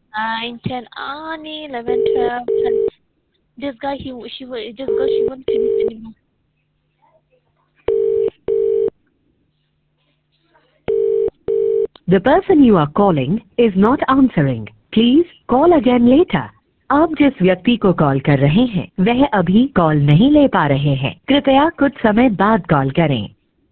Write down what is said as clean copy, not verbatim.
9, 10, 11, 12, 10. This guy, this girl, she won't finish anymore. The person you are calling is not answering. Please call again later. आप जिस व्यक्ति को call कर रहे हैं वह अभी कॉल नहीं ले पा रहे हैं। कृपया कुछ समय बाद कॉल करें।